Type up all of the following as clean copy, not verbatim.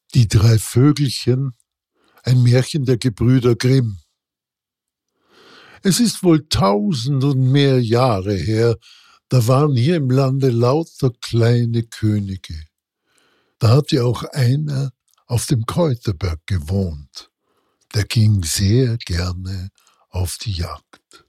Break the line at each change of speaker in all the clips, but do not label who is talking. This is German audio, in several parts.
Die drei Vögelchen, ein Märchen der Gebrüder Grimm. Es ist wohl 1000 und mehr Jahre her, da waren hier im Lande lauter kleine Könige. Da hatte auch einer auf dem Kräuterberg gewohnt. Der ging sehr gerne auf die Jagd.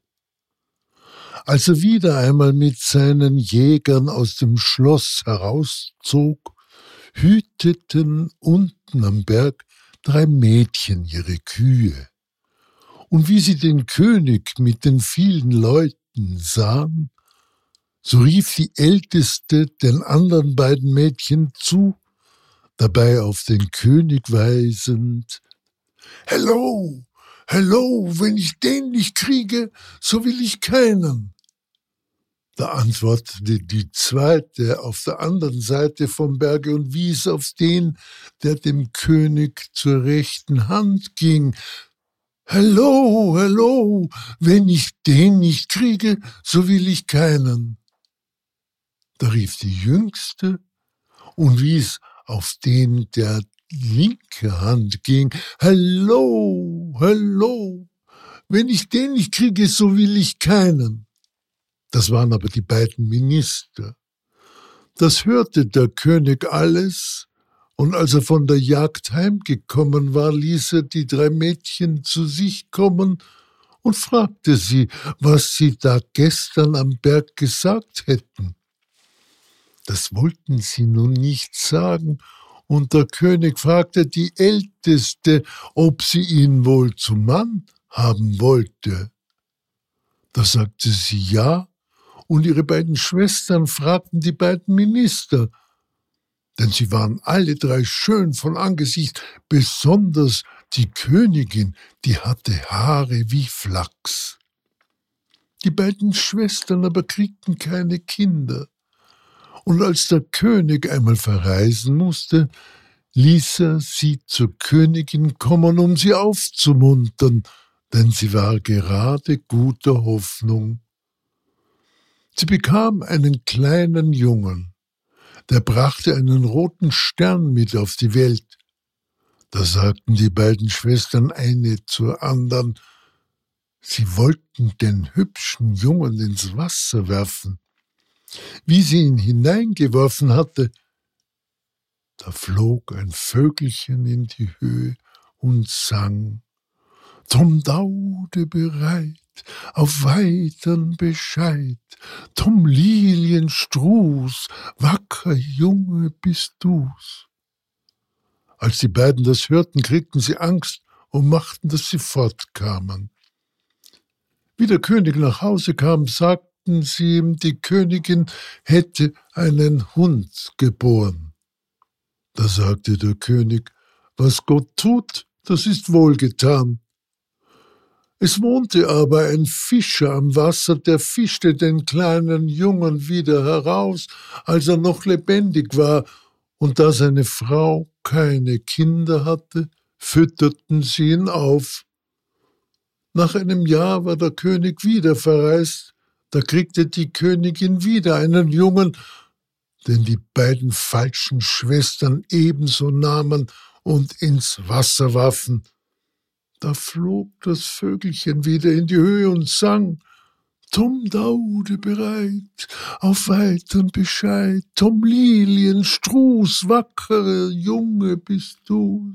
Als er wieder einmal mit seinen Jägern aus dem Schloss herauszog, hüteten unten am Berg 3 Mädchen ihre Kühe. Und wie sie den König mit den vielen Leuten sahen, so rief die Älteste den anderen beiden Mädchen zu, dabei auf den König weisend: »Hello, hello, wenn ich den nicht kriege, so will ich keinen.« Da antwortete die zweite auf der anderen Seite vom Berge und wies auf den, der dem König zur rechten Hand ging: »Hello, hello, wenn ich den nicht kriege, so will ich keinen.« Da rief die Jüngste und wies auf den, der linke Hand ging: »Hello, hello, wenn ich den nicht kriege, so will ich keinen.« Das waren aber die beiden Minister. Das hörte der König alles, und als er von der Jagd heimgekommen war, ließ er die 3 Mädchen zu sich kommen und fragte sie, was sie da gestern am Berg gesagt hätten. Das wollten sie nun nicht sagen, und der König fragte die Älteste, ob sie ihn wohl zum Mann haben wollte. Da sagte sie ja, und ihre beiden Schwestern fragten die beiden Minister, denn sie waren alle 3 schön von Angesicht, besonders die Königin, die hatte Haare wie Flachs. Die beiden Schwestern aber kriegten keine Kinder. Und als der König einmal verreisen musste, ließ er sie zur Königin kommen, um sie aufzumuntern, denn sie war gerade guter Hoffnung. Sie bekam einen kleinen Jungen, der brachte einen roten Stern mit auf die Welt. Da sagten die beiden Schwestern eine zur anderen, sie wollten den hübschen Jungen ins Wasser werfen. Wie sie ihn hineingeworfen hatte, da flog ein Vögelchen in die Höhe und sang: »Tom Daude bereit, auf weitern Bescheid, Tom Lilienstruß, wacker Junge bist du's.« Als die beiden das hörten, kriegten sie Angst und machten, dass sie fortkamen. Wie der König nach Hause kam, sagten sie ihm, die Königin hätte einen Hund geboren. Da sagte der König: »Was Gott tut, das ist wohlgetan.« Es wohnte aber ein Fischer am Wasser, der fischte den kleinen Jungen wieder heraus, als er noch lebendig war, und da seine Frau keine Kinder hatte, fütterten sie ihn auf. Nach einem Jahr war der König wieder verreist, da kriegte die Königin wieder einen Jungen, den die beiden falschen Schwestern ebenso nahmen und ins Wasser warfen. Da flog das Vögelchen wieder in die Höhe und sang: »Tom Daude bereit, auf weitern Bescheid, Tom Lilienstruß, wackere Junge bist du's.«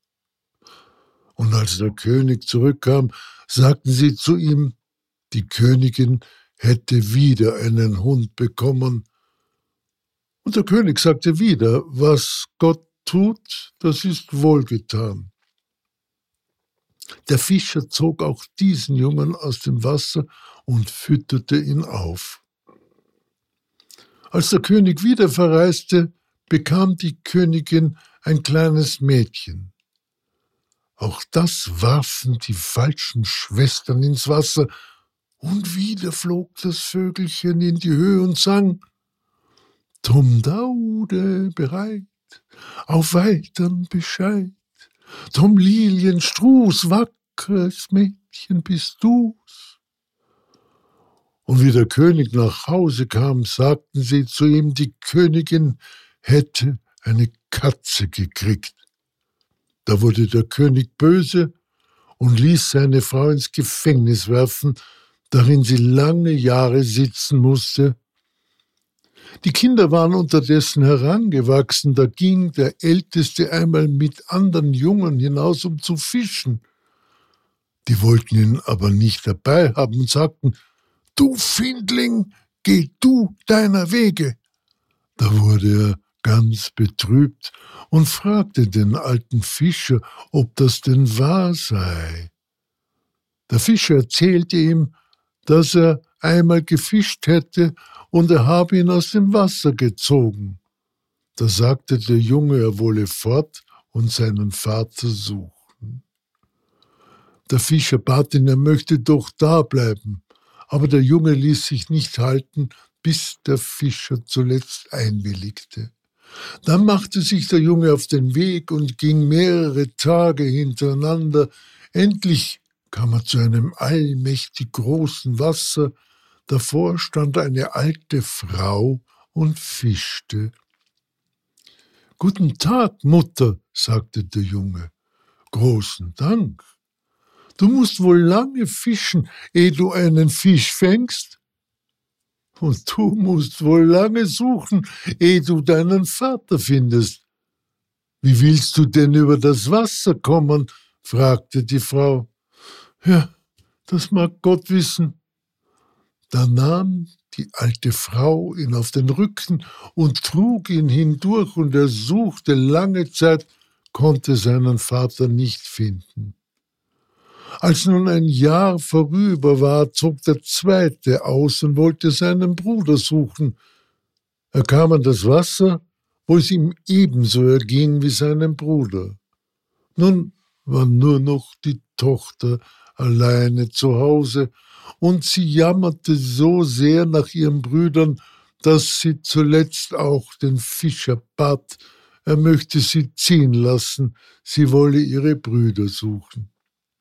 Und als der König zurückkam, sagten sie zu ihm, die Königin hätte wieder einen Hund bekommen. Und der König sagte wieder: »Was Gott tut, das ist wohlgetan.« Der Fischer zog auch diesen Jungen aus dem Wasser und fütterte ihn auf. Als der König wieder verreiste, bekam die Königin ein kleines Mädchen. Auch das warfen die falschen Schwestern ins Wasser, und wieder flog das Vögelchen in die Höhe und sang: »Tom Daude bereit, auf weitern Bescheid, Tom Lilienstruß, wackeres Mädchen bist du's.« Und wie der König nach Hause kam, sagten sie zu ihm, die Königin hätte eine Katze gekriegt. Da wurde der König böse und ließ seine Frau ins Gefängnis werfen, darin sie lange Jahre sitzen musste. Die Kinder waren unterdessen herangewachsen, da ging der Älteste einmal mit anderen Jungen hinaus, um zu fischen. Die wollten ihn aber nicht dabei haben und sagten: »Du Findling, geh du deiner Wege.« Da wurde er ganz betrübt und fragte den alten Fischer, ob das denn wahr sei. Der Fischer erzählte ihm, dass er einmal gefischt hätte und er habe ihn aus dem Wasser gezogen. Da sagte der Junge, er wolle fort und seinen Vater suchen. Der Fischer bat ihn, er möchte doch da bleiben, aber der Junge ließ sich nicht halten, bis der Fischer zuletzt einwilligte. Dann machte sich der Junge auf den Weg und ging mehrere Tage hintereinander. Endlich kam er zu einem allmächtig großen Wasser. Davor stand eine alte Frau und fischte. »Guten Tag, Mutter«, sagte der Junge. »Großen Dank. Du musst wohl lange fischen, ehe du einen Fisch fängst? Und du musst wohl lange suchen, ehe du deinen Vater findest. Wie willst du denn über das Wasser kommen?« fragte die Frau. »Ja, das mag Gott wissen.« Da nahm die alte Frau ihn auf den Rücken und trug ihn hindurch, und er suchte lange Zeit, konnte seinen Vater nicht finden. Als nun ein Jahr vorüber war, zog der Zweite aus und wollte seinen Bruder suchen. Er kam an das Wasser, wo es ihm ebenso erging wie seinem Bruder. Nun war nur noch die Tochter alleine zu Hause, und sie jammerte so sehr nach ihren Brüdern, dass sie zuletzt auch den Fischer bat, er möchte sie ziehen lassen, sie wolle ihre Brüder suchen.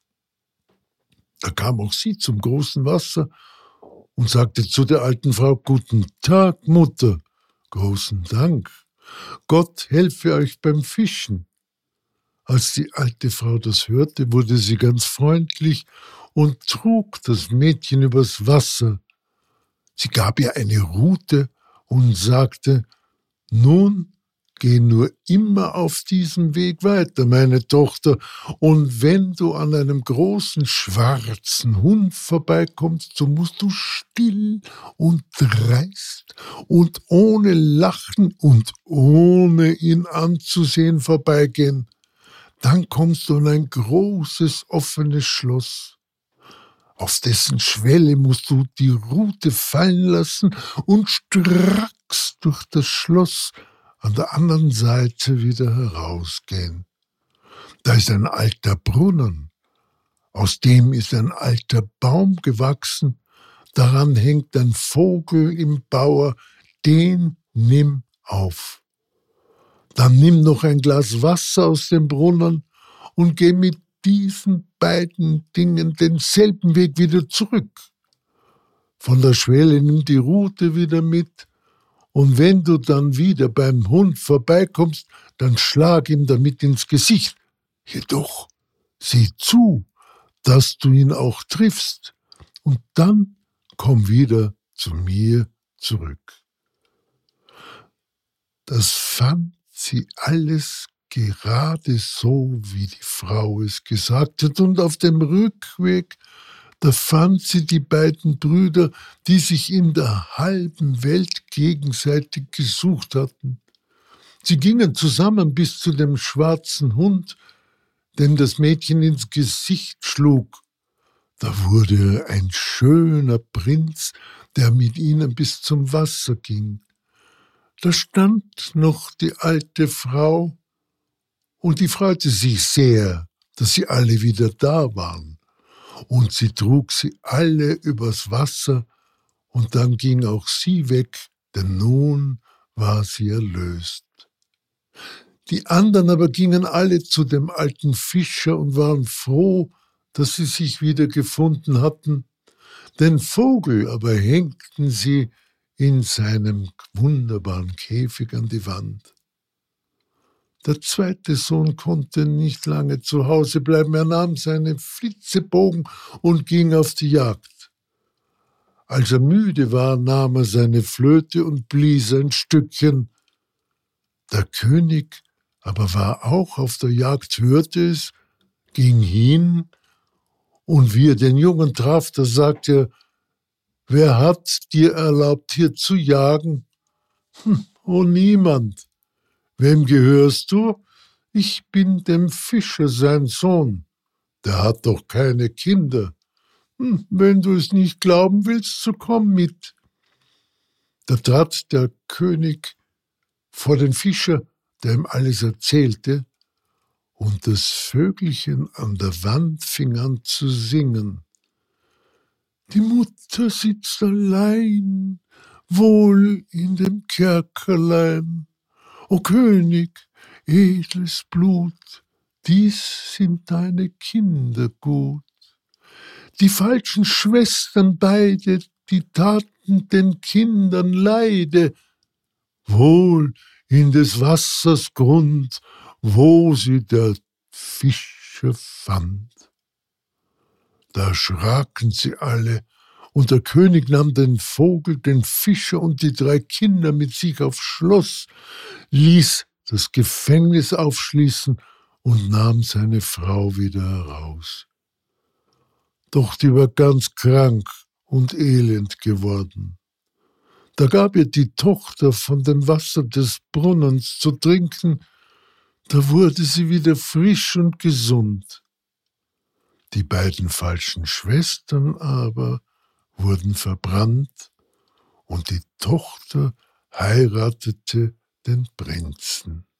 Da kam auch sie zum großen Wasser und sagte zu der alten Frau: »Guten Tag, Mutter.« »Großen Dank. Gott helfe euch beim Fischen.« Als die alte Frau das hörte, wurde sie ganz freundlich und trug das Mädchen übers Wasser. Sie gab ihr eine Rute und sagte: »Nun geh nur immer auf diesem Weg weiter, meine Tochter, und wenn du an einem großen schwarzen Hund vorbeikommst, so musst du still und dreist und ohne Lachen und ohne ihn anzusehen vorbeigehen. Dann kommst du an ein großes offenes Schloss. Auf dessen Schwelle musst du die Rute fallen lassen und stracks durch das Schloss an der anderen Seite wieder herausgehen. Da ist ein alter Brunnen, aus dem ist ein alter Baum gewachsen, daran hängt ein Vogel im Bauer, den nimm auf. Dann nimm noch ein Glas Wasser aus dem Brunnen und geh mit diesen beiden Dingen denselben Weg wieder zurück. Von der Schwelle nimm die Rute wieder mit, und wenn du dann wieder beim Hund vorbeikommst, dann schlag ihm damit ins Gesicht. Jedoch sieh zu, dass du ihn auch triffst, und dann komm wieder zu mir zurück.« Das fand sie alles gerade so, wie die Frau es gesagt hat, und auf dem Rückweg, da fand sie die beiden Brüder, die sich in der halben Welt gegenseitig gesucht hatten. Sie gingen zusammen bis zu dem schwarzen Hund, dem das Mädchen ins Gesicht schlug. Da wurde er ein schöner Prinz, der mit ihnen bis zum Wasser ging. Da stand noch die alte Frau, und die freute sich sehr, dass sie alle wieder da waren. Und sie trug sie alle übers Wasser, und dann ging auch sie weg, denn nun war sie erlöst. Die anderen aber gingen alle zu dem alten Fischer und waren froh, dass sie sich wieder gefunden hatten. Den Vogel aber hängten sie in seinem wunderbaren Käfig an die Wand. Der zweite Sohn konnte nicht lange zu Hause bleiben. Er nahm seinen Flitzebogen und ging auf die Jagd. Als er müde war, nahm er seine Flöte und blies ein Stückchen. Der König aber war auch auf der Jagd, hörte es, ging hin, und wie er den Jungen traf, da sagte er: »Wer hat dir erlaubt, hier zu jagen?« »Oh, niemand.« »Wem gehörst du?« »Ich bin dem Fischer sein Sohn.« »Der hat doch keine Kinder.« »Wenn du es nicht glauben willst, so komm mit.« Da trat der König vor den Fischer, der ihm alles erzählte, und das Vögelchen an der Wand fing an zu singen. Die Mutter sitzt allein, wohl in dem Kerkerlein. O König, edles Blut, dies sind deine Kinder gut. Die falschen Schwestern beide, die taten den Kindern Leide, wohl in des Wassers Grund, wo sie der Fischer fand. Da erschraken sie alle, und der König nahm den Vogel, den Fischer und die 3 Kinder mit sich aufs Schloss, ließ das Gefängnis aufschließen und nahm seine Frau wieder heraus. Doch die war ganz krank und elend geworden. Da gab ihr die Tochter von dem Wasser des Brunnens zu trinken, da wurde sie wieder frisch und gesund. Die beiden falschen Schwestern aber wurden verbrannt, und die Tochter heiratete den Prinzen.